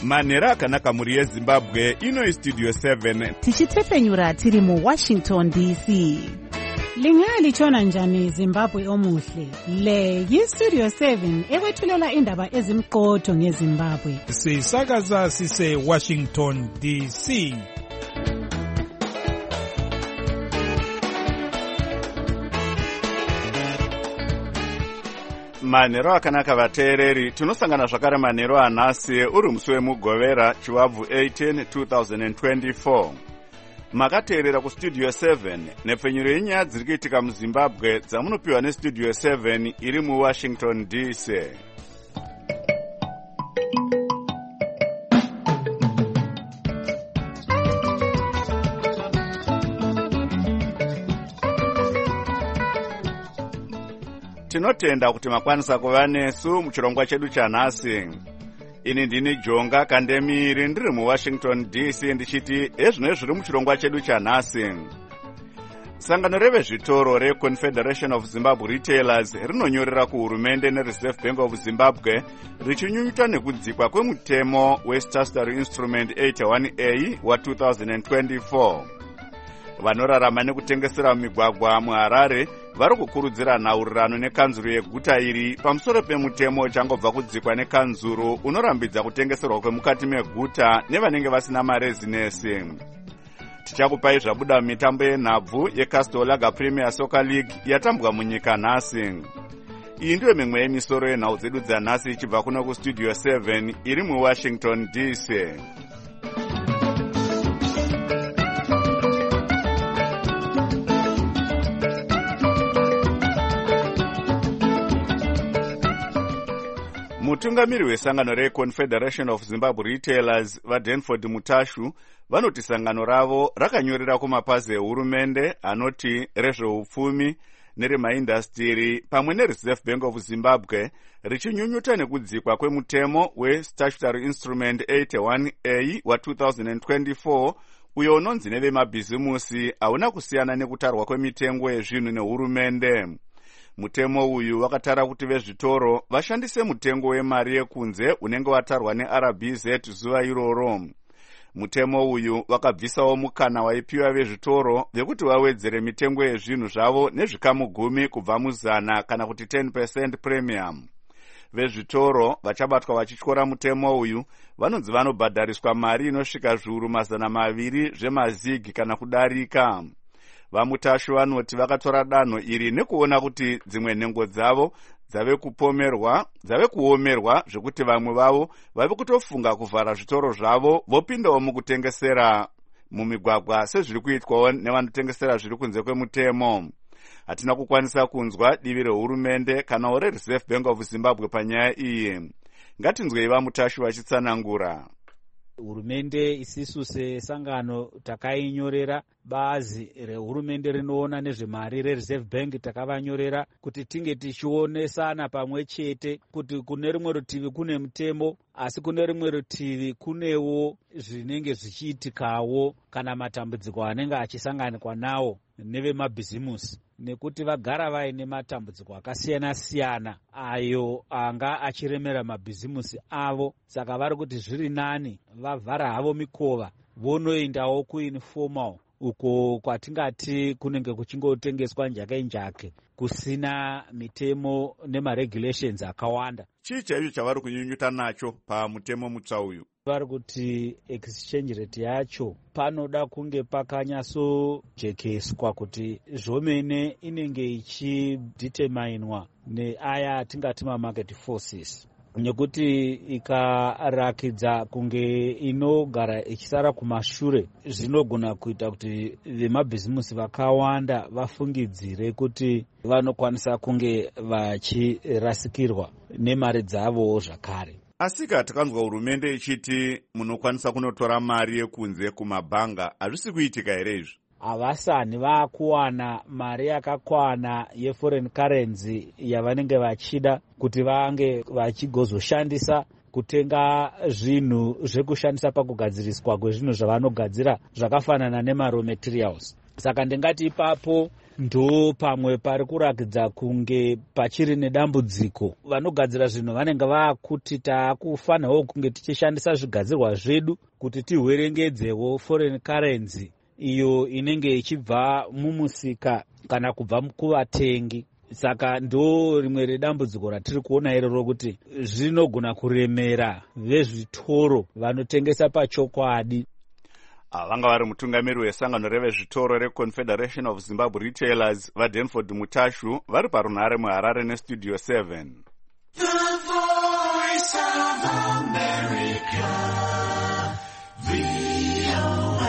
manhero akanaka muri yezimbabwe. Ino Studio 7 tichitsepenyura tiri muWashington DC. Lingalitshona njani Zimbabwe omuhle? Le yiStudio 7 ekwethulela indaba ezimqotho ngeZimbabwe. Sisakaza sise Washington DC. manhero akanaka vateereri, tinosangana zvakare manhero anhasi uri musi wemugovera chiwabvu 18 2024. makateerera kuStudio 7 nepfenyuro yenyaya dziri kuitika muZimbabwe dzamunopiwa neStudio 7 iri muWashington DC. Tinotenda kuti makwanisa kuva nesu muchirongwa chedu chanhasi. Ini ndini Jonga Kandemiri ndiri muWashington DC ndichiti ezvino zviri muchirongwa chedu chanhasi. Sangano revezvitoro reConfederation of Zimbabwe Retailers rinonyorera kuhurumende neReserve Bank of Zimbabwe richinyunyuta nekudzikwa kwemutemo weStatutory Instrument 81A wa2024. Vanorarama nekutengesera migwagwa muHarare vari kukurudzira nhaurirano nekanzuro yeguta iri pamusoro pemutemo uchangobva kudzikwa nekanzuro unorambidza kutengeserwa kwemukati meguta nevanenge vasina marezinesi. Tichakupai zvabuda mumitambo yenhabvu yeCastor Lager Premier Soccer League yatambwa munyika nhasi. Iyi ndiyo mimwe yemisoro yenhau dzedu dzanhasi ichibva kuno kuStudio 7 iri muWashington DC. Mutungamiri wesangano reConfederation of Zimbabwe Retailers vaDenford Mutashu vanoti sangano ravo rakanyorera kumapazi ehurumende anoti rezveupfumi neremaindastiri pamwe neReserve Bank of Zimbabwe richinyunyuta nekudzikwa kwemutemo weStatutory Instrument 81A wa2024 uyo unonzi nevemabhizimusi hauna kusiyana nekutarwa kwemitengo yezvinhu nehurumende. Mutemo uyu wakatara kuti vezvitoro vashandise mutengo wemari yekunze unenge watarwa neRBZ zuva iroro. Mutemo uyu wakabvisawo mukana waipiwa vezvitoro vekuti wawedzere mitengo yezvinhu zvavo nezvikamu 10 kubva muzana kana kuti 10% premium. Vezvitoro vachabatwa vachityora mutemo uyu vanonzi vanobhadhariswa mari inosvika zviuru 200 zvemazigi kana kudarika. Vamutashu vanoti vakatora danho iri nekuona kuti dzimwe nhengo dzavo dzave kuomerwa zvekuti vamwe vavo vave kutofunga kuvhara zvitoro zvavo vopindawo mukutengesera mumigwagwa sezviri kuitwawo nevanotengesera zviri kunze kwemutemo. Hatina kukwanisa kunzwa divi rehurumende kana reReserve Bank of Zimbabwe panyaya iyi. Ngatinzwei Vamutashu vachitsanangura. Hurumende isisu sesangano takainyorera bazi rehurumende rinoona nezvemari reReserve Bank takavanyorera kuti tinge tichionesana pamwe chete kuti kune rimwe rutivi kune mutemo asi kune rimwe rutivi kunewo zvinenge zvichiitikawo kana matambudziko anenge achisanganikwa nawo nevemabhizimusi nekuti vagara vaine matambudziko akasiyana-siyana ayo anga achiremera mabhizimusi avo. Saka vari kuti zviri nani vavhara havo mikova vonoendawo kuinformal uko kwatingati kunenge kuchingotengeswa njake kusina mitemo nemaregulations akawanda. Chii chaicho chavari kunyunyuta nacho pamutemo mutsva uyu? Vari kuti exchange rate yacho panoda kunge pakanyatsojekeswa kuti zvomene inenge ichideterminwa neaya atingati mamarket forces, nekuti ikarakidza kunge inogara ichisara kumashure zvinogona kuita kuti vemabhizimusi vakawanda vafungidzire kuti vanokwanisa kunge vachirasikirwa nemari dzavowo zvakare. Asika takanzwa hurumende ichiti munokwanisa kunotora mari yekunze kumabhanga, hazvisi kuitika here izvi? Havasani vakuwana mari yakakwana yeforeign currency yavanenge vachida kuti vange vachigozoshandisa kutenga zvinhu zvekushandisa pakugadziriswa kwezvinhu zvavanogadzira zvakafanana nemaraw materials. saka ndingati ipapo ndo pamwe pari kurakidza kunge pachiri nedambudziko. Vanogadzira zvinhu vanenge vakuti taakufanirawo kunge tichishandisa zvigadzirwa zvedu kuti tihwerengedzewo foreign currency iyo inenge ichibva mumusika kana kubva kuvatengi. Saka ndo rimwe redambudziko ratiri kuona iroro kuti zvinogona kuremera vezvitoro vanotengesa pachokwadi. Vanga vari mutungamiri wesangano revezvitoro reConfederation of Zimbabwe Retailers vaDenford Mutashu vari parunhare muHarare neStudio 7. The Voice of America, VOA.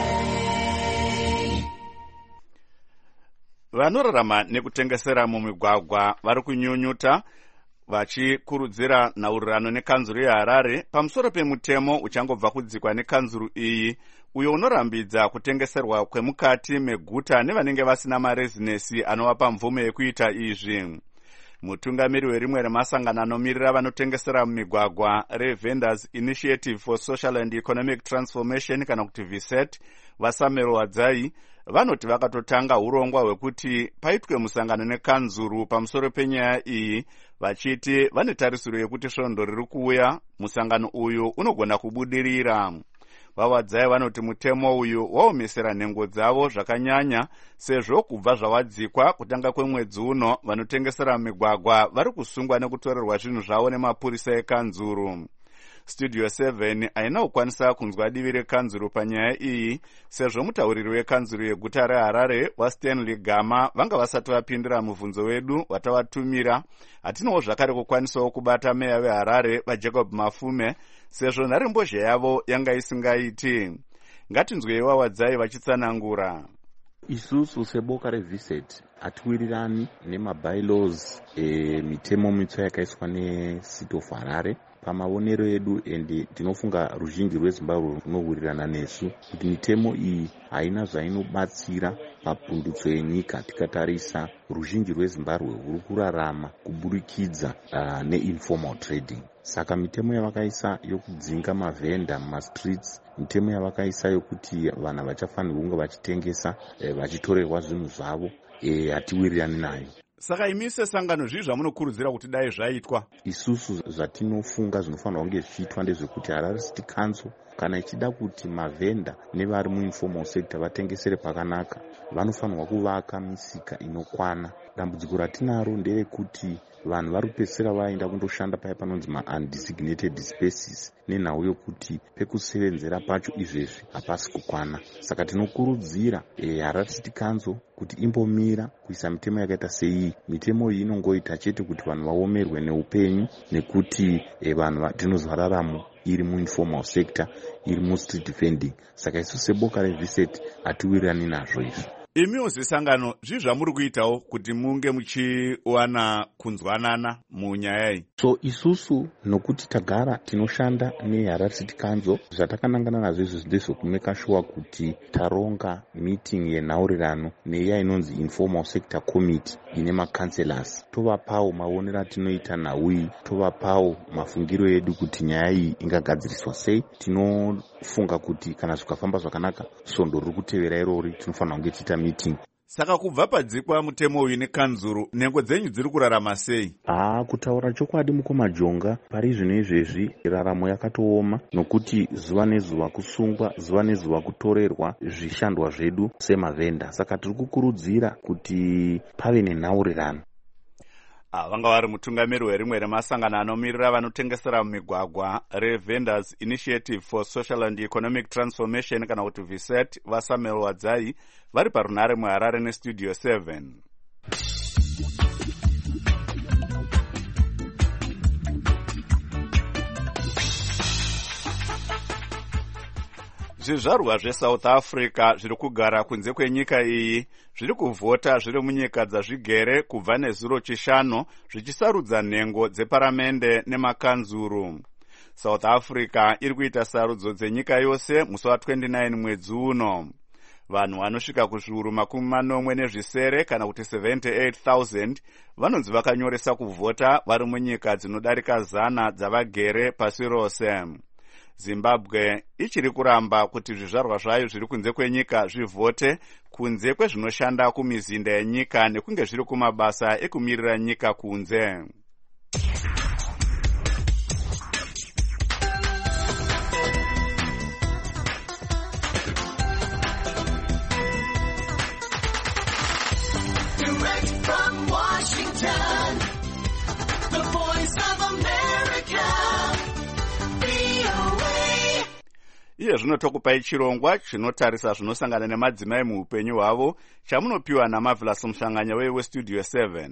Vanorarama nekutengesera mumigwagwa vari kunyunyuta vachikurudzira nhaurirano nekanzuru yeHarare pamusoro pemutemo uchangobva kudzikwa nekanzuru iyi uyo unorambidza kutengeserwa kwemukati meguta nevanenge vasina marezinesi anovapa mvumo yekuita izvi. Mutungamiri werimwe remasangano anomirira vanotengesera mumigwagwa reVendors Initiative for Social and Economic Transformation kana kuti VSET vaSamuel Wadzai vanoti vakatotanga urongwa hwekuti paitwe musangano nekanzuru pamusoro penyaya iyi vachiti vane tarisiro yekuti svondo riri kuuya musangano uyu unogona kubudirira. Vawadzai vanoti mutemo uyu waomesera nhengo dzavo zvakanyanya sezvo kubva zvawadzikwa kutanga kwemwedzi uno vanotengesera migwagwa vari kusungwa nekutorerwa zvinhu zvavo nemapurisa ekanzuru. Studio 7 haina kukwanisa kunzwa divi rekanzuru panyaya iyi sezvo mutauriri wekanzuru yeguta reHarare waStanley Gama vanga vasati vapindura mubvunzo wedu watavatumira. Hatinowo zvakare kukwanisawo kubata meya veHarare vaJacob Mafume sezvo nharembozha yavo yanga isingaiti. Ngatinzweiwa Wadzai vachitsanangura. Isusu seboka reVSET hatiwirirani nemabylaws mitemo mitsva yakaiswa neCity of Harare. Pamaonero edu ende tinofunga ruzhinji rweZimbabwe runowirirana nesu kuti mitemo iyi haina zvainobatsira papundutso yenyika. Tikatarisa ruzhinji rweZimbabwe rwuri kurarama kuburikidza neinformal trading. Saka mitemo yavakaisa yokudzinga mavhenda mumastreets, mitemo yavakaisa yokuti vanhu vachafanirwa kunge vachitengesa vachitorerwa zvinhu zvavo hatiwirirani nayo. Saka imi sesangano zvii zvamunokurudzira kuti dai zvaitwa? Isusu zvatinofunga zvinofanirwa kunge zvichiitwa ndezvekuti Harare City Council kana ichida kuti mavhenda nevari muinformal sector vatengesere pakanaka, vanofanirwa kuvaka misika inokwana. Dambudziko ratinaro nderekuti vanhu vari kupedzisira vaenda kundoshanda paya panonzi ma-undesignated spaces nenhau yokuti pekusevenzera pacho izvezvi hapasi kukwana. Saka tinokurudzira Harare City Council kuti imbomira kuisa mitemo yakaita sei. Mitemo iyi inongoita chete kuti vanhu vaomerwe neupenyu nekuti vanhu tinozvararamo iri muinformal sector, iri mustreet vending. Saka isu seboka reVSET hatiwirirani nazvo izvi. Imiwo sesangano zvii zvamuri kuitawo kuti munge muchiwana kunzwanana munyaya iyi? So isusu nokuti tagara tinoshanda neHarare City Council, zvatakanangana nazvo izvi ndezvekumeka sure kuti taronga meeting yenhaurirano neiya inonzi informal sector committee ine macancelors. Tovapawo maonero atinoita nhau iyi, tovapawo mafungiro edu kuti nyaya iyi ingagadziriswa sei. Tinofunga kuti kana zvikafamba zvakanaka svondo riri kutevera irori tinofanira kunge tiita meeting. Saka kubva padzikwa mutemo uyu nekanzuru, nhengo dzenyu dziri kurarama sei? Kutaura chokwadi mukomajonga pari zvino izvezvi raramo yakatooma nokuti zuva nezuva kusungwa, zuva nezuva kutorerwa zvishandwa zvedu semavhenda. Saka tiri kukurudzira kuti pave nenhaurirano. Vanga vari mutungamiri werimwe remasangano anomirira vanotengesera mumigwagwa reVendors Initiative for Social and Economic Transformation kana kuti VSET vaSamuel Wadzai vari parunhare muHarare neStudio 7. Zvizvarwa zveSouth Africa zviri kugara kunze kwenyika iyi zviri kuvhota zviri munyika dzazvigere kubva nezuro chishanu zvichisarudza nhengo dzeparamende nemakanzuru. South Africa iri kuita sarudzo dzenyika yose musi wa29 mwedzi uno. Vanhu vanosvika kuzviuru 40 kana kuti 78,000 vanonzi vakanyoresa kuvhota vari munyika dzinodarika 100 dzavagere pasi rose. Zimbabwe ichiri kuramba kuti zvizvarwa zvayo zviri kunze kwenyika zvivhote kunze kwezvinoshanda kumizinda yenyika nekunge zviri kumabasa ekumirira nyika kunze. Iye zvino tokupai chirongwa chinotarisa zvinosangana nemadzimai muupenyu hwavo chamunopiwa naMarvelous Muhlanganya weStudio 7.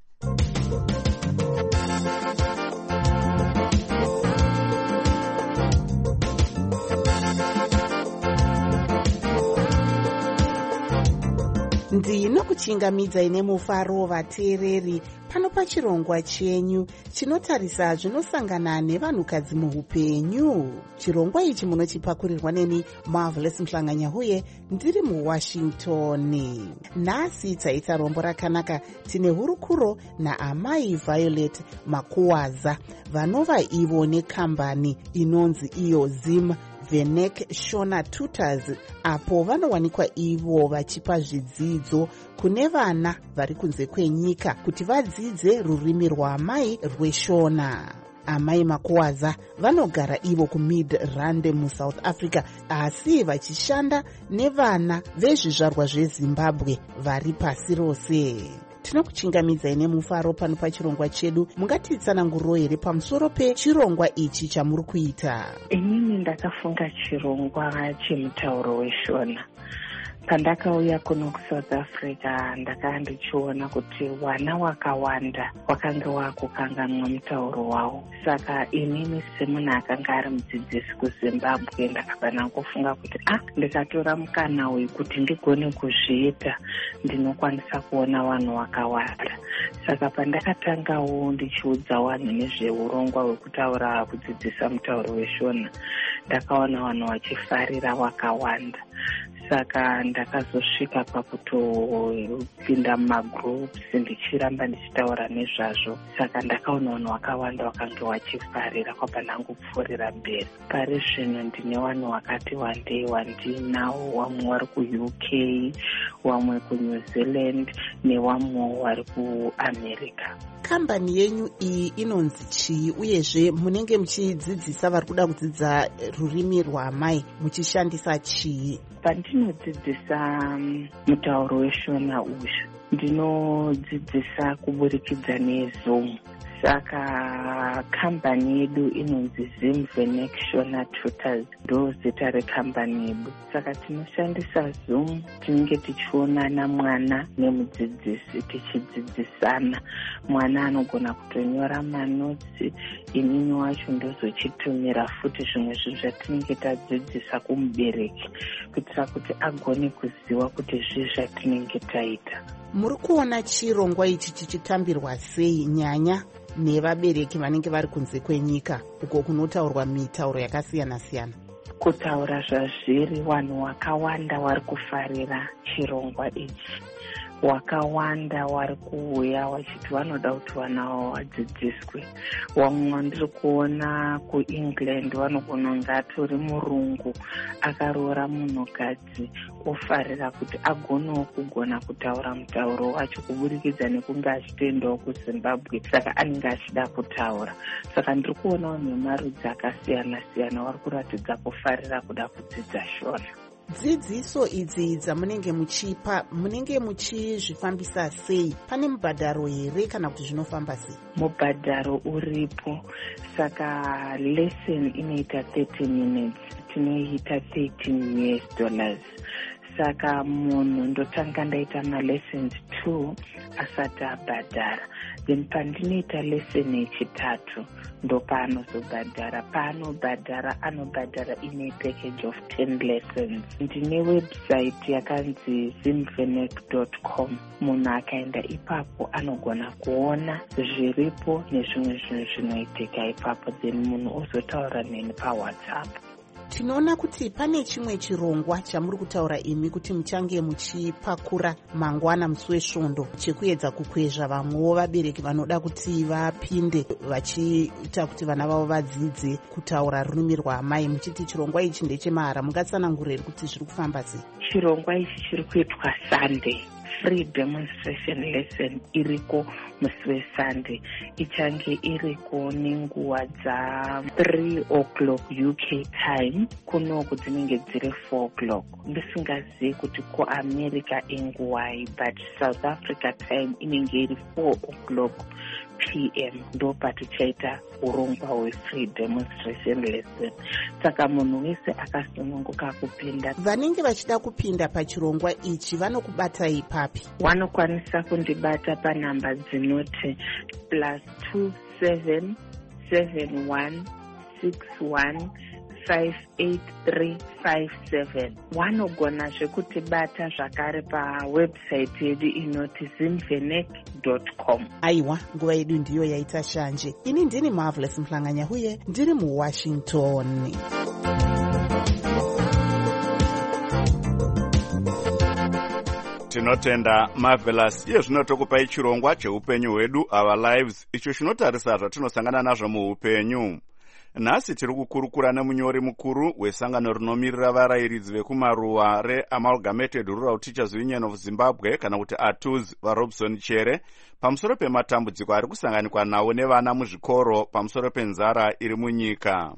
Ndinokuchingamidzai nemufaro vateereri pano pachirongwa chenyu chinotarisa zvinosangana nevanhukadzi muupenyu. Chirongwa ichi munochipakurirwa neni Marvelous Muhlanganya uye ndiri muWashington. Nhasi taita rombo rakanaka tine hurukuro naamai Violet Makuwaza vanova ivo nekambani inonzi iyo Zim Venek Shona Tutors, apo vanowanikwa ivo vachipa zvidzidzo kune vana vari kunze kwenyika kuti vadzidze rurimi rwaamai rweshona. Amai Makuwaza vanogara ivo kuMidrand muSouth Africa, asi vachishanda nevana vezvizvarwa zveZimbabwe vari pasi rose. Tinokuchingamidzai nemufaro pano pachirongwa chedu. Mungatitsananguriro here pamusoro pechirongwa ichi chamuri kuita? Inini ndakafunga chirongwa chemutauro weshona. Pandakauya kuno kuSouth Africa ndakanga ndichiona kuti wana wakawanda wakanga wakukanganwa mutauro wawo. Saka inini semunhu akanga ari mudzidzisi kuZimbabwe ndakabana kufunga kuti ndikatora mukana uyu kuti ndigone kuzviita ndinokwanisa kuona vanhu wakawanda. Saka pandakatangawo ndichiudza vanhu nezveurongwa hwekutaura kudzidzisa mutauro weshona ndakaona vanhu vachifarira wakawanda. Saka ndakazosvika pakutopinda mumagroups ndichiramba ndichitaura nezvazvo. Saka ndakaona vanhu vakawanda vakanga vachifarira kwabva ndangopfuurira mberi. Pari zvino ndine vanhu vakati wandei wandinawo, vamwe vari kuUK, vamwe kuNew Zealand nevamwe vari kuAmerica. Kambani yenyu iyi inonzi chii, uyezve munenge muchidzidzisa vari kuda kudzidza rurimi rwaamai muchishandisa chii? Pandinodzidzisa mutauro weshona uyu ndinodzidzisa kuburikidza neZoom. Saka kambani yedu inonzi Zim Venek Shona Tutors, ndo zita rekambani yedu. Saka tinoshandisa Zoom, tinenge tichionana mwana nemudzidzisi tichidzidzisana. Mwana anogona kutonyora manotsi, inini wacho ndozochitumira futi zvimwe zvinhu zvatinenge tadzidzisa kumubereki kuitira kuti agone kuziva kuti zvii zvatinenge taita. Muri kuona chirongwa ichi chichitambirwa sei nyanya nevabereki vanenge vari kunze kwenyika uko kunotaurwa mitauro yakasiyana siyana? Kutaura zvazviri, vanhu vakawanda vari kufarira chirongwa ichi. Wakawanda vari kuuya vachiti vanoda kuti vana vavo vadzidziswe. Vamwe ndiri kuona kuEngland vanogona kunge atori murungu akaroora munhukadzi ofarira kuti agonewo kugona kutaura mutauro wacho kuburikidza nekunge achitoendawo kuZimbabwe, saka anenge achida kutaura. Saka ndiri kuona vanhu vemarudzi akasiyana siyana vari kuratidza kufarira kuda kudzidza shona. Dzidziso idzi dzamunenge muchipa, munenge muchizvifambisa sei? Pane mubhadharo here kana kuti zvinofamba sei? Mubhadharo uripo. Saka lesson inoita 30 minutes, tinoita $13. Saka munhu ndotanga ndaita malessons 2 asati abhadhara. Then pandinoita lesson yechitatu ndo paanozobhadhara. Paanobhadhara anobhadhara ine package of 10 lessons. Ndine website yakanzi zimvenek.com. Munhu akaenda ipapo anogona kuona zviripo nezvimwe zvinhu zvinoitika ipapo, then munhu ozotaura neni paWhatsApp. Tinoona kuti pane chimwe chirongwa chamuri kutaura imi kuti muchange muchipakura mangwana musi wesvondo chekuedza kukwezva vamwewo vabereki vanoda kuti vapinde vachiita kuti vana vavo vadzidze kutaura rurimi rwaamai. Muchiti chirongwa ichi ndechemahara, mungatsanangurire kuti zviri kufamba sei? Chirongwa ichi chiri kuitwa Sunday. Free demonstration lesson iriko musi weSunday, ichange iriko nenguva dza 3 o'clock UK time, kunoku dzinenge dziri 4 o'clock. Ndisingazivi kuti kuAmerica inguwai, but South Africa time inenge iri 4 o'clock PM ndo patichaita urongwa hwe-free demonstration lesson. Saka munhu wese akasununguka kupinda. Vanenge vachida kupinda pachirongwa ichi vanokubatai papi? Vanokwanisa kundibata panhamba dzinoti +27 71 61 58357. Wanogona zvekutibata zvakare pawebsite yedu inoti zimvenek.com. Aiwa, nguva yedu ndiyo yaita shanje. Ini ndini Marvelous Mhlanganya huye ndiri muWashington. Tinotenda Marvelous. Iye zvino tokupai chirongwa cheupenyu hwedu, Our Lives, icho chinotarisa zvatinosangana nazvo muupenyu. Nhasi tiri kukurukura nemunyori mukuru wesangano rinomirira varayiridzi vekumaruwa reAmalgamated Rural Teachers Union of Zimbabwe kana kuti ATUZ vaRobson Chere pamusoro pematambudziko ari kusanganikwa nawo nevana muzvikoro pamusoro penzara iri munyika.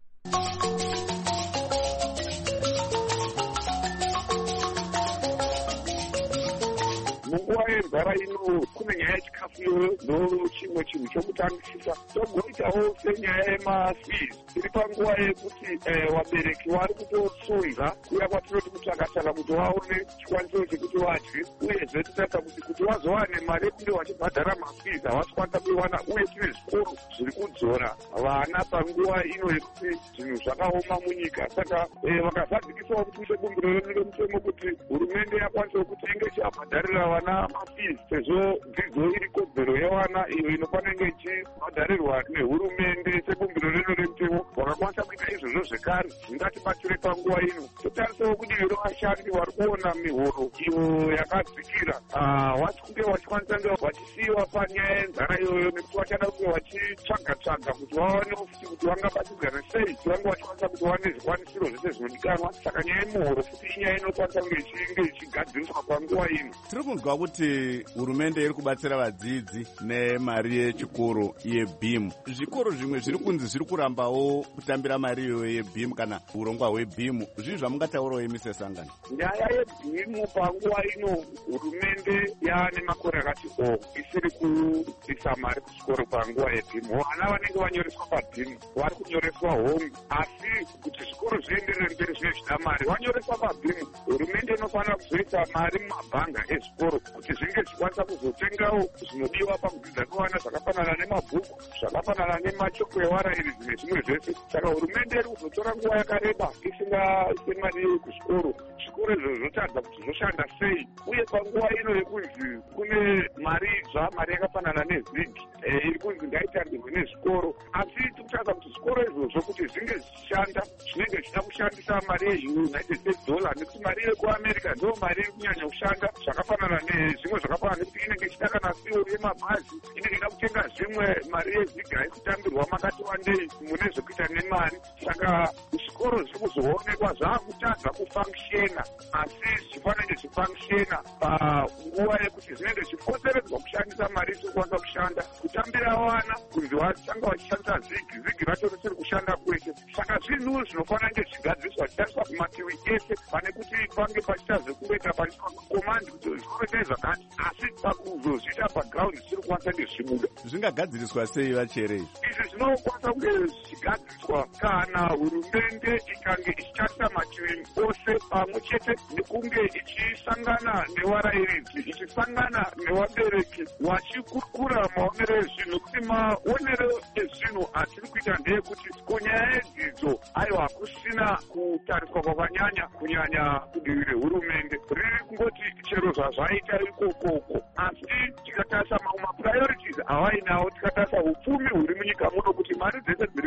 Munguva yenzara ino kune nyaya yechikafu ndochimwe chinhu chokutangisisa. Togoitawo senyaya yemafees. Tiri panguva yekuti vabereki vari kutotsunga kuya kwatinoti kutsvaka kuti vaone chikwanisiro chekuti vadye, uyezve tinoita kuti vazowane mari yekunge vachibhadhara mafees havasi kwanisa kuiwana, uye tine zvikoro zviri kudzora vana panguva ino yekuti zvinhu zvakaoma munyika. Saka vakazadzikisawo kuti sebumbiro redu remutemo kuti hurumende yakwanisawo kuti inge ichibhadharira vana mafees, sezvo dzidzo iri kodzero yevana iyo inofanenge ichibhadharirwa nehurumende. Sebumbiro redu remutemo vakakwanisa kuita izvozvo zvekare zvingatibatsire panguva ino. Totarisawo kuti vashandi vari kuona mihoro iyo yakadzikira vati kunge vachikwanisa nge vachisiyiwa panyaya yenzara iyoyo, nekuti vachada kunge vachitsvaga kuti vaonewo futi kuti vangabatsidzana sei kuti vange vachikwanisa kuti vaone zvikwanisiro zvese zvinodikanwa. Saka nyaya yemuhoro futi inyaya inokwanisa kunge ichigadziriswa panguva ino. Tiri kunzwa kuti hurumende iri kubatsira vadzidzi nemari yechikoro yeBeam. Zvikoro zvimwe zviri kunzi zviri kurambawo kutambira mari iyoyo yeBeam kana urongwa hweBeam. Zvii zvamungataurawo imi sesangano? Nyaya yeBeam panguva ino hurumende yaane makore akati isiri kuisa mari kuchikoro panguva yeBeam. Vana vanenge vanyoreswa paBeam vari kunyoreswa hongu, asi kuti zvikoro zvienderere mberi zvine zvida mari vanyoreswa paBeam. Hurumende inofanira kuzoisa mari mumabhanga ezvikoro kuti zvinge zvichikwanisa kuzotengawo zvinodiwa pakudzidza kwevana zvakafanana nemabhuku, zvakafanana nemachoko evarayiridzi nezvimwe zvese. Saka hurumende iri kuzotora nguva yakareba isingaise mari iyoyo kuzvikoro. Zvikoro izvo zvotadza kuti zvoshanda sei, uye panguva ino yekunzi kune mari idzva, mari yakafanana nezigi iri kunzi ngaitandirwe nezvikoro, asi tikutadza kuti zvikoro izvozvo kuti zvinge zvichishanda zvinenge zvichida kushandisa mari yeUnited States dollar, nekuti mari yekuAmerica ndo mari iri kunyanya kushanda zvakafanana nezvimwe zvakafanana, nekuti inenge ichida kana siwo yemabhazi inenge ida kutenga zvimwe, mari yeziga haikutambirwa makati wandei mune zvekuita nemari. Saka zvikoro zviri kuzoonekwa zvaakutadza kufangshena, asi zvifanenge zvifangshena panguva yekuti zvinenge zvifoseredzwa kushandisa mari isiri kwanisa kushanda. Kutambira vana kunzi vachanga vachishandisa zigi racho risiri kushanda kwese. Saka zvinhu zvinofanira nge zvigadziriswa zvichaiswa kumativi ese, pane kuti pange pachiita zvekuita pachiiswa kukomandi kuti zvikoro sei zvakati, asi pakuzozviita paground zvisiri kwanisa nge zvimuda. Zvingagadziriswa sei Vachere? Izvi zvinokwanisa kunge zvigadziriswa kana hurumende ikange ichitshatisa mativi ose pamwe chete nekunge ichisangana nevarayiridzi, ichisangana nevabereki, vachikurukura maonero ezvinhu, kuti maonero ezvinhu atiri kuita ndeyekuti kunyaya yedzidzo aiwa kusina kutariswa kwakanyanya kunyanya kudivi rehurumende. Riri kungoti chero zvazvaita ikokoko, asi tikatarisa mamwe mapurayoritizi avainawo, tikatarisa upfumi huri munyika muno, kuti mari dzese dziri muupfumi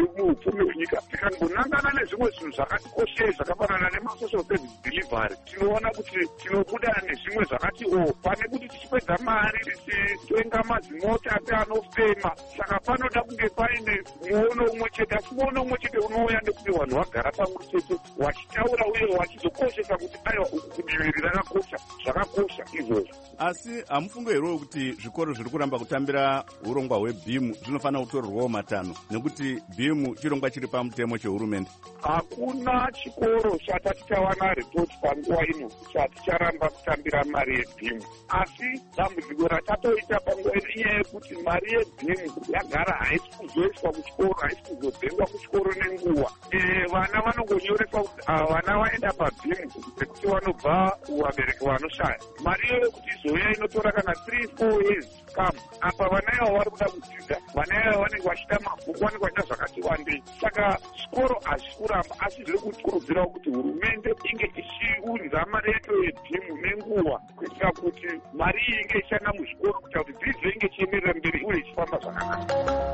upfumi hwenyika tikangonangana nezvimwe zvinhu zvakatikoshei zvakafanana nemasocial service delivery, tinoona kuti tinobuda nezvimwe zvakati pane kuti tichipedza mari tichitenga mazimota ati anofema. Saka panoda kunge paine muono umwe chete, asi muono umwe chete unouya nekuti vanhu vagara pamwe chete wachitaura uye wachizokoshesa kuti aiwa kudivi rakakosha, zvakakosha izvozvo. Asi hamufungo here kuti zvikoro zviri kuramba kutambira urongwa hwebhimu zvinofanira kutorerwawo matanho, nekuti bhimu chirongwa chiri pamutemo chehurumende? Hakuna chikoro chatati chawana ripoti panguva ino chaticharamba kutambira mari yebhimu, asi dambudziko ratatoita panguva ino inyaya yekuti mari yebhimu yagara haisi kuzoiswa kuchikoro, haisi kuzodhengwa kuchikoro nenguva. Vana vanongonyoreswa kuti vana vaenda pabhimu nekuti vanobva kuvabereki vanoshaya. Mari iyoyo kuti izouya inotora kana 3-4 years kam. Apa vana ivo vari kuda kudzidza, vana ivo vanenge vachita mabhuku, vanenge vachita zvakati wandei. Saka chikoro hazvisi kuramba, asi zviri kukurudzirawo kuti hurumende inge ichiunza mari yacho yebhimu nenguva, kuitira kuti mari iyi inge ichishanda muzvikoro, kuitira kuti dzidzo inge ichienderera mberi uye ichifamba zvakanaka.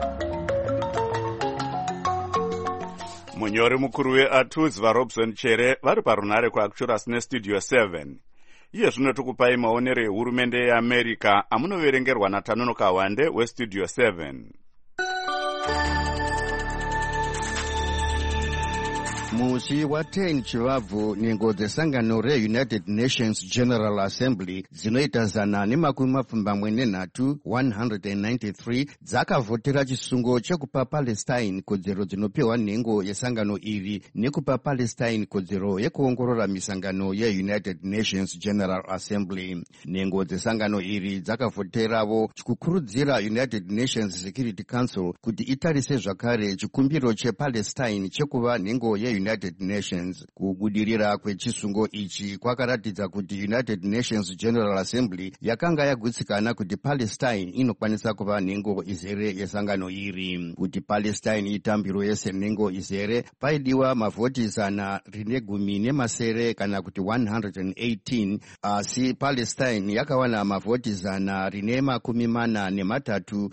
Munyori mukuru weATUS vaRobson Chere vari parunhare kuActuras neStudio 7. Iye zvino tikupai maonero ehurumende yeAmerica amunoverengerwa naTanono Kawande weStudio 7. Musi wa 10 Chivabvu, nyengo dzesangano reUnited Nations General Assembly dzinoita 193 dzakavhotera chisungo chekupa Palestine kodzero dzinopiwa nhengo yesangano iri nekupa Palestine kodzero yekuongorora misangano yeUnited Nations General Assembly. Nhengo dzesangano iri dzakavhoteravo kukurudzira United Nations Security Council kuti itarise zvakare chikumbiro chePalestine chekuva nhengo yeUnited Nations. Kubudirira kwechisungo ichi kwakaratidza kuti United Nations General Assembly yakanga yagutsikana kuti Palestine inokwanisa kuva nhengo izere yesangano iri. Kuti Palestine itambirwe senhengo izere paidiwa mavhoti 110 kana kuti 118, asi Palestine yakawana mavhoti 143,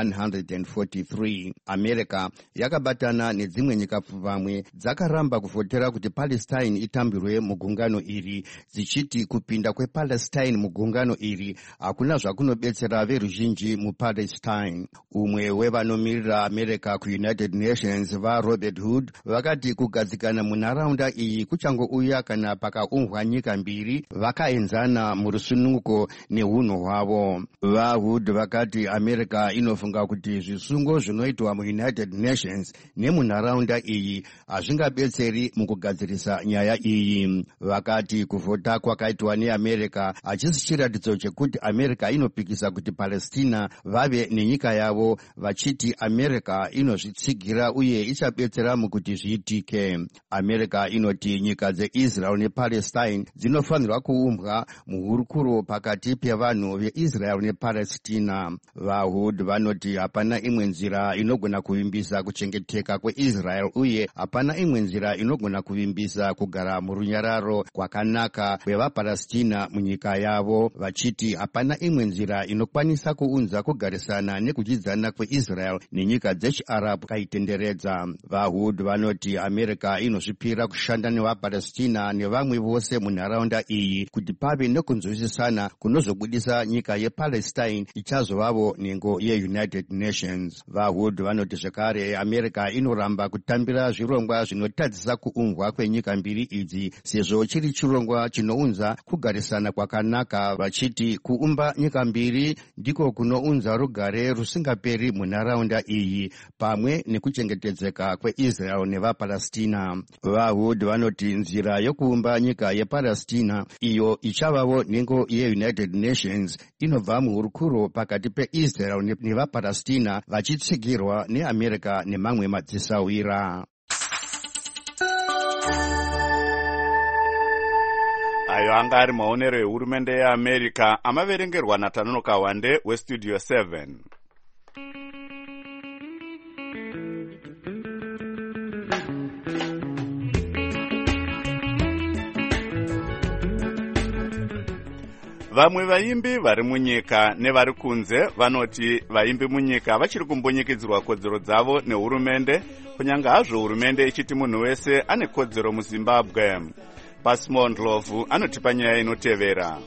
143. America yakabatana nedzimwe nyika pfumbamwe dzakaramba kuvhotera kuti Palestine itambirwe mugungano iri, dzichiti kupinda kwePalestine mugungano iri hakuna zvakunobetsera veruzhinji muPalestine. Umwe wevanomirira America kuUnited Nations vaRobert Hood vakati kugadzikana munharaunda iyi kuchangouya kana pakaumbwa nyika mbiri vakaenzana murusununguko neunhu hwavo. VaHood vakati America inofunga kuti zvisungo zvinoitwa muUnited Nations nemunharaunda iyi hazvingabetseri mukugadzirisa nyaya iyi. Vakati kuvhota kwakaitwa neAmerica hachisi chiratidzo chekuti America inopikisa kuti Palestina vave nenyika yavo, vachiti America inozvitsigira uye ichabetsera mukuti zviitike. America inoti nyika dzeIsrael nePalestine dzinofanirwa kuumbwa muhurukuro pakati pevanhu veIsrael nePalestina. VaHood vanoti hapana imwe nzira inogona kuvimbisa kuchengeteka kweIsrael uye hapana imwe nzira inogona kuvimbisa kugara murunyararo kwakanaka kwevaPalestina munyika yavo, vachiti hapana imwe nzira inokwanisa kuunza kugarisana nekudyidzana kweIsrael nenyika dzechiArabhu kaitenderedza. VaHood vanoti America inozvipira kushanda nevaPalestina nevamwe vose munharaunda iyi kuti pave nekunzwisisana kunozobudisa nyika yePalestine ichazovavo nhengo yeUnited Nations. VaHood vanoti zvekare America inoramba kutambira zvirongwa zvinotadzisa kuumbwa kwenyika mbiri idzi sezvo chiri chirongwa chinounza kugarisana kwakanaka, vachiti kuumba nyika mbiri ndiko kunounza rugare rusingaperi munharaunda iyi pamwe nekuchengetedzeka kweIsrael nevaPalestina. VaHood vanoti nzira yokuumba nyika yePalestina iyo ichavavo nhengo yeUnited Nations inobva muhurukuro pakati peIsrael nevaPalestina vachitsigirwa neAmerica nemamwe madzisawira. Ayo anga ari maonero ehurumende yeAmerica amaverengerwa naTanono Kawande weStudio 7. Vamwe vaimbi vari munyika nevari kunze vanoti vaimbi munyika vachiri kumbunyikidzirwa kodzero dzavo nehurumende, kunyanga hazvo hurumende ichiti munhu wese ane kodzero muZimbabwe. Pasmo Ndlovu anotipa nyaya inotevera.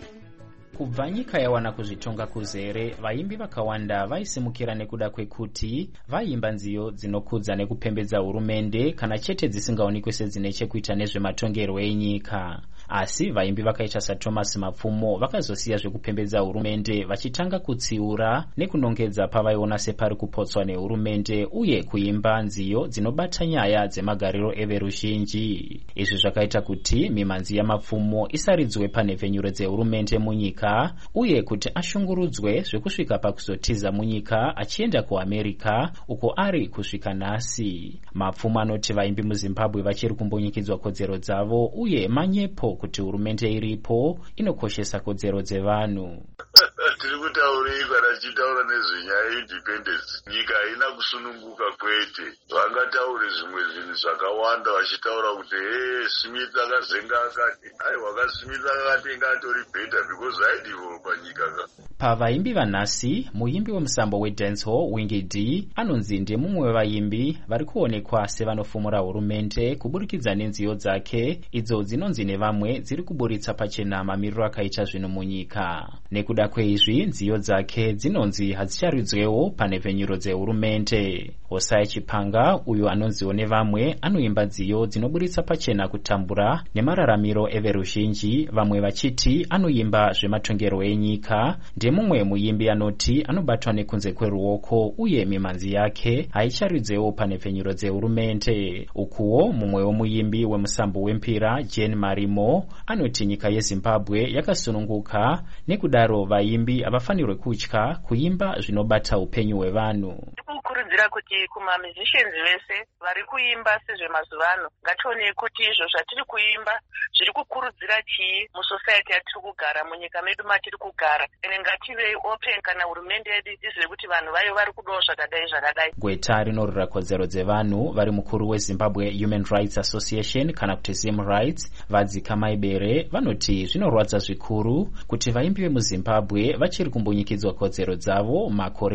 Kubva nyika yawana kuzvitonga kuzere, vaimbi vakawanda vaisimukira nekuda kwekuti vaimba nziyo dzinokudza nekupembedza hurumende kana chete dzisingaonekwe sedzine chekuita nezvematongerwo enyika. Asi vaimbi vakaita saThomas Mapfumo vakazosiya zvekupembedza hurumende vachitanga kutsiura nekunongedza pavaiona separi kupotswa nehurumende uye kuimba nziyo dzinobata nyaya dzemagariro everuzhinji. Izvi zvakaita kuti mimanzi yaMapfumo isaridzwe panhepfenyuro dzehurumende munyika uye kuti ashungurudzwe zvekusvika pakuzotiza munyika achienda kuAmerica uko ari kusvika nhasi. Mapfumo anoti vaimbi muZimbabwe vachiri kumbunyikidzwa kodzero dzavo uye manyepo kuti hurumende iripo inokoshesa kodzero dzevanhu. Tiri kutaurei kana tichitaura nezvenyaya yeindependence. Nyika haina kusununguka kwete. Vangataure zvimwe zvinhu zvakawanda vachitaura kuti Smith akazenga akati, aiwa Smith akati ngatori better because aidivo panyika ka. Pavaimbi vanhasi, muimbi wemusambo wedancehall Wingy D anonzi ndemumwe wevaimbi vari kuonekwa sevanofumura hurumende kuburikidza nenziyo dzake idzo dzinonzi nevamwe dziri kuburitsa pachena mamiriro akaita zvinhu munyika. Nekuda kweizvi nziyo dzake dzinonzi hadzicharwidzwewo panhepfenyuro dzehurumende. Hosea Chipanga uyo anonziwo nevamwe anoimba nziyo dzinoburitsa pachena kutambura nemararamiro everuzhinji, vamwe vachiti anoimba zvematongerwo enyika. Ndemumwe muimbi anoti anobatwa nekunze kweruoko uye mimanzi yake haicharidzewo panhepfenyuro dzehurumende. Ukuwo mumwe womuimbi wemusambo wempira Jane Marimo anoti nyika yeZimbabwe yakasununguka, nekudaro vaimbi havafanirwe kutya kuimba zvinobata upenyu hwevanhu. Kukurudzira kuti kumamizishens vese vari kuimba sezvemazuvano ngatione kuti izvo zvatiri kuimba zviri kukurudzira chii musociety yatiri kugara, munyika medu matiri kugara, ene ngativei open kana hurumende yedu izive kuti vanhu vayo vari kudawo zvakadai. Gweta rinorwira kodzero dzevanhu vari mukuru weZimbabwe Human Rights Association kana kuti Zim Rights Vadzika Maibere vanoti zvinorwadza zvikuru kuti vaimbi vemuZimbabwe vachiri kumbunyikidzwa kodzero dzavo makore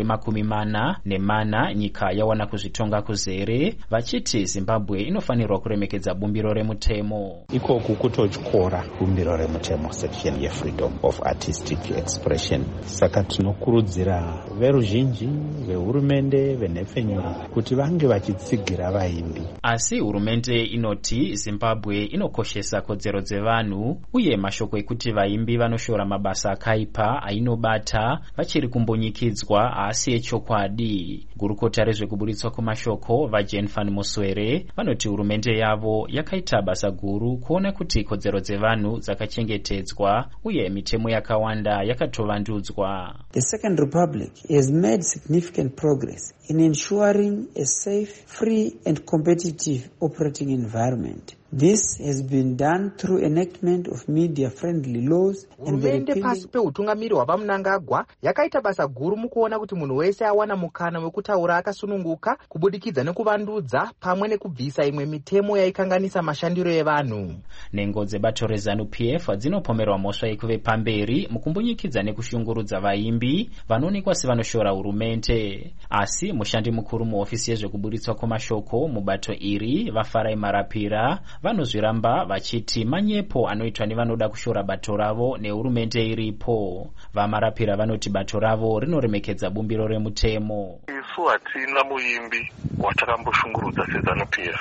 40 nyika yawana kuzvitonga kuzere, vachiti Zimbabwe inofanirwa kuremekedza bumbiro remutemo. Ikoku kutotyora bumbiro remutemo section yeFreedom of Artistic Expression. Saka tinokurudzira veruzhinji, vehurumende, venhepfenyuro kuti vange vachitsigira vaimbi. Asi hurumende inoti Zimbabwe inokoshesa kodzero dzevanhu uye mashoko ekuti vaimbi vanoshora mabasa akaipa ainobata vachiri kumbunyikidzwa asi echokwadi. Gurukota rezvekuburitswa kwemashoko vaJane Van Muswere vanoti hurumende yavo yakaita basa guru kuona kuti kodzero dzevanhu dzakachengetedzwa uye mitemo yakawanda yakatovandudzwa. The Second Republic has made significant progress in ensuring a safe, free and competitive operating environment. This has been done through enactment of media-friendly laws and the hurumende pasi peutungamiri hwapaMnangagwa yakaita basa guru mukuona kuti munhu wese awana mukana wekutaura akasununguka kubudikidza nekuvandudza pamwe nekubvisa imwe mitemo yaikanganisa mashandiro evanhu. Nhengo dzebato reZANU-PF dzinopomerwa mhosva yekuve pamberi mukumbunyikidza nekushungurudza vaimbi vanoonekwa sevanoshora hurumende. Asi mushandi mukuru muhofisi yezvekuburitswa kwemashoko mubato iri vaFarai Marapira vanozviramba vachiti manyepo anoitwa nevanoda kushora bato ravo nehurumende iripo. VaMarapira vanoti bato ravo rinoremekedza bumbiro remutemo. Isu hatina muimbi watakamboshungurudza seZANU-PF.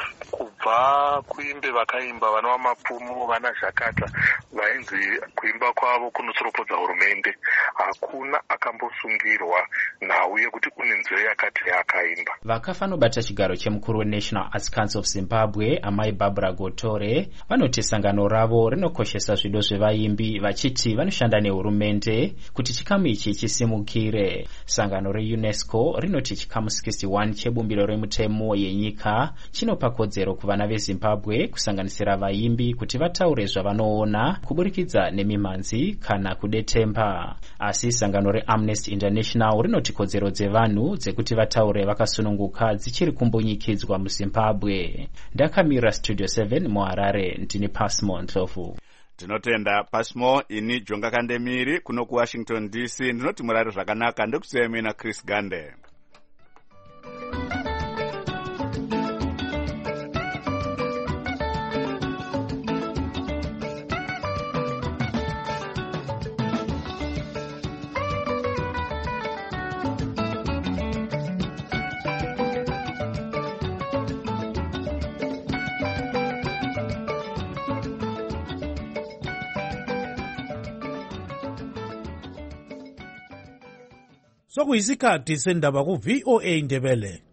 Kubva kuimbe vakaimba vana vaMapfumo, vana Zhakata vainzi kuimba kwavo kunotoropodza hurumende, hakuna akambosungirwa nhau yekuti une nzira yakati yakaimba. Vakafanobata chigaro chemukuru weNational Arts Council of Zimbabwe Amai Barbara Gotore vanoti sangano ravo rinokoshesa zvido zvevaimbi vachiti vanoshanda nehurumende kuti chikamu ichi chisimukire. Sangano reUNESCO rinoti chikamu 61 chebumbiro remutemo yenyika chinopa kodzero kuvana veZimbabwe kusanganisira vaimbi kuti vataure zvavanoona kuburikidza nemimanzi kana kudetemba. Asi sangano reAmnesty International rinoti kodzero dzevanhu dzekuti vataure vakasununguka dzichiri kumbunyikidzwa muZimbabwe. Ndakamira Studio 7 muHarare, ndini Pasmo Ndlovu. Tinotenda pasmo ini Jonga Kandemiri kuno ku Washington DC. Ndinoti murari zvakanaka. Ndokusiyemi na Chris Gande. Sokuyisikhathi sendaba ku VOA Ndebele.